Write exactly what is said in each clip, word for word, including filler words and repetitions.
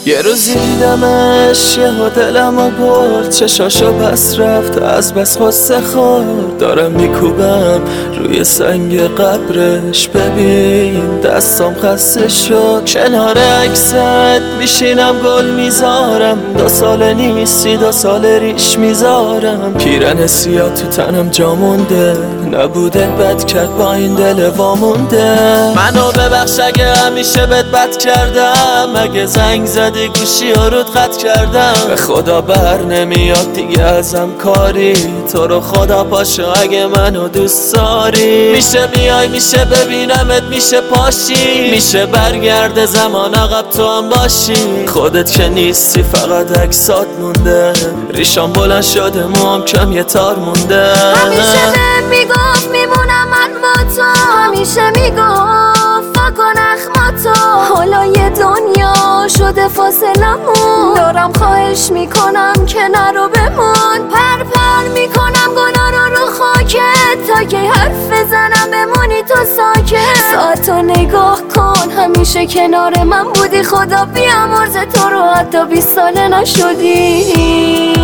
یه روزی دیدمش یه دلمو برد، چشاشو پس رفت از بس غصه خورد. دارم میکوبم روی سنگ قبرش، ببین دستم خسته شد. کنار عکست میشینم گل میذارم، دو سال نیستی دو سال ریش میذارم. پیرن سیاه تو تنم جا مونده، نبوده بد کرد با این دل وامونده. منو ببخش اگه همیشه بهت بد کردم، اگه زنگ زدی گوشی ها رود قطع کردم. به خدا بر نمیاد دیگه ازم کاری، تو رو خدا پاشو اگه منو دوست داری. میشه بیای میشه ببینمت میشه پاشی، میشه برگرده زمان عقب تو هم باشی. خودت که نیستی فقط عکسات مونده، ریشام بلند شده موام کم یه تار مونده. همیشه بهم میگفت میمونم من با تو، همیشه میگفت فکن اخماتو. حالا یه دنیا شده فاصلمون، دارم خواهش میکنم که نرو بمون. پر پر میکنم گناه رو رو خاکت، تا که حرف بزنم بمونی تو ساکت. ساعتو نگاه کن همیشه کنار من بودی، خدا بیامرز تو رو حتی بیست ساله نشدی.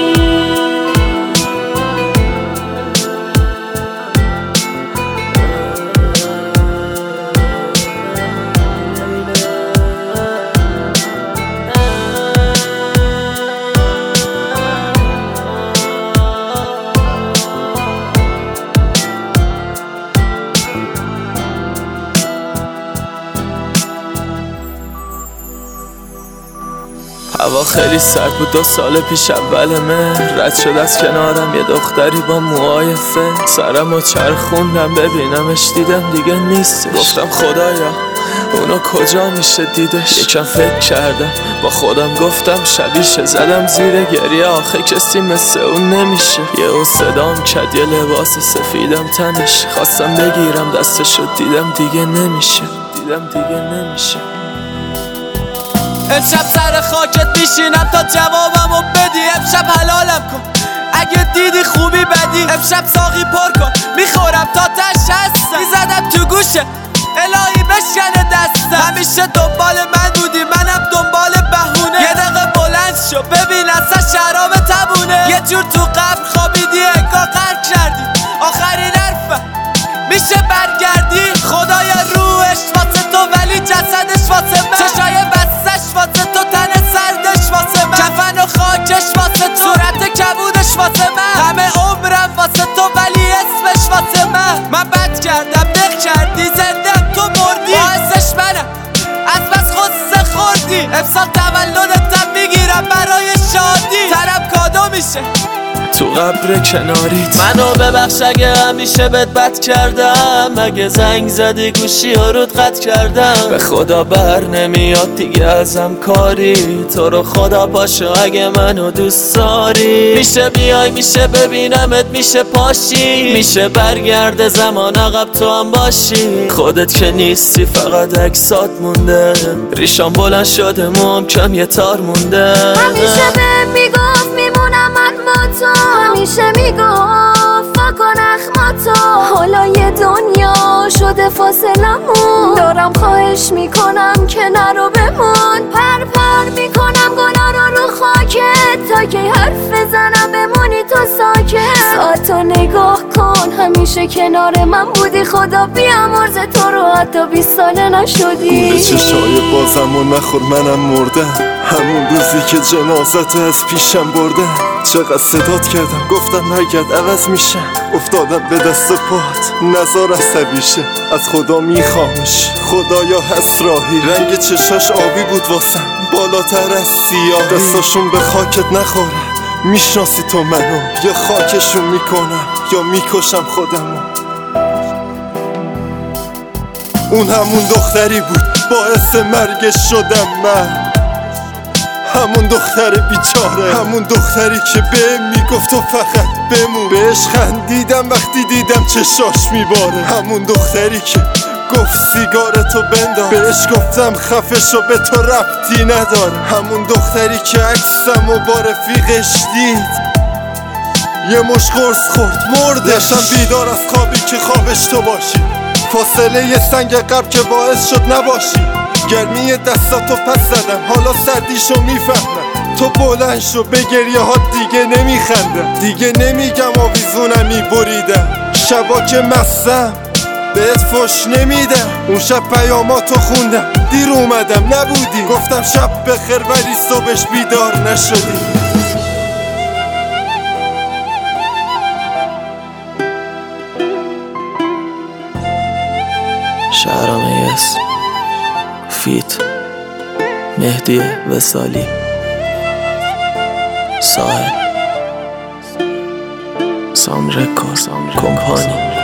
هوا خیلی سرد بود دو سال پیش اول مهر، رد شد از کنارم یه دختری با موهای فر. سرم و چرخوندم ببینمش دیدم دیگه نیستش. گفتم خدایا اونو کجا میشه دیدش. یکم فکر کردم با خودم گفتم شبیشه، زدم زیر گریه آخه کسی مثل اون نمیشه. یه او صدام کرد یه لباس سفیدم تنش، خواستم بگیرم دستشو دیدم دیگه نمیشه، دیدم دیگه نمیشه. امشب سر خاکت میشینم تا جوابمو بدی، امشب حلالم کن اگه دیدی خوبی بدی. امشب ساقی پر کن میخورم تا تش هستم، میزدم تو گوشه الهی بشکنه دستم. همیشه دنبال من بودی منم دنبال بهونه، یه دقیقه بلند شو ببین اصلا شراب تبونه. یه جور تو قبر خوابیدی انگار غرق کردی، آخرین حرفم میشه برگردی. خدایا روحش واسه تو ولی جسدش واسه من، چشای بستش واسه تو تن سردش واسه من، کفن و خاکش واسه تو صورت کبودش واسه من. همه عمرم واسه تو ولی اسمش واسه من. من بد کردم بخ کردی زندم تو مردی، باعثش منم از بس غصه خوردی. امسال تولدتم میگیرم برای شادی، طرف کادو میشه تو قبر کناریت. منو ببخش اگه همیشه بهت بد کردم، اگه زنگ زدی گوشی ها رود قطع کردم. به خدا بر نمیاد دیگه ازم کاری، تو رو خدا پاشو اگه منو دوست داری. میشه بیای میشه ببینمت میشه پاشی، میشه برگرده زمان عقب تو هم باشی. خودت که نیستی فقط عکسات مونده، ریشام بلند شده موام کم یه تار مونده. همیشه بهم میگفت میمونم من با تو، همیشه میگفت فکن اخماتو. حالا یه دنیا شده فاصلمون، دارم خواهش میکنم که نرو بمون. پر پر میکنم گناه رو رو خاکت، تا که حرف بزنم بمونی تو ساکت. ساعتو نگاه کن همیشه کنار من بودی، خدا بیامرز تو رو حتی بیست ساله نشدی. گوله چشای بازم و نخور منم مردم، همون روزی که جنازت از پیشم بردم. چقدر صدات کردم گفتم نگرد عوض میشم، افتادم به دست و پات نزار عصبی شه. از خدا میخوامش خدایا هست راهی، رنگ چشاش آبی بود واسم بالاتر از سیاهی. دستاشون به خاکت نخورم میشناسی تو منو، یا خاکشون میکنم یا میکشم خودمو. اون همون دختری بود باعث مرگش شدم من، همون دختر بیچاره، همون دختری که بهم میگفت تو فقط بمون. بهش خندیدم وقتی دیدم چشاش میباره، همون دختری که گفت سیگارتو بنداز، بهش گفتم خفه شو به تو ربطی نداره. همون دختری که عکسم و با رفیقش دید یه مش قرص خورد مرده. نشم بیدار از خوابی که خوابش تو باشی، فاصله یه سنگ قبر که باعث شد نباشی. گرمی دستاتو پس زدم، حالا سردیشو میفهمم. تو بلند شو به گریه ها دیگه نمیخندم، دیگه نمیگم آویزونم میبریدم. شبا که مستم بهت فش نمیدم، اون شب پیاماتو خوندم دیر اومدم نبودی، گفتم شب بخیر ولی صبحش بیدار نشدی. شهرام یس فیت مهدی وصالی ساحل سامرکو کمپانی.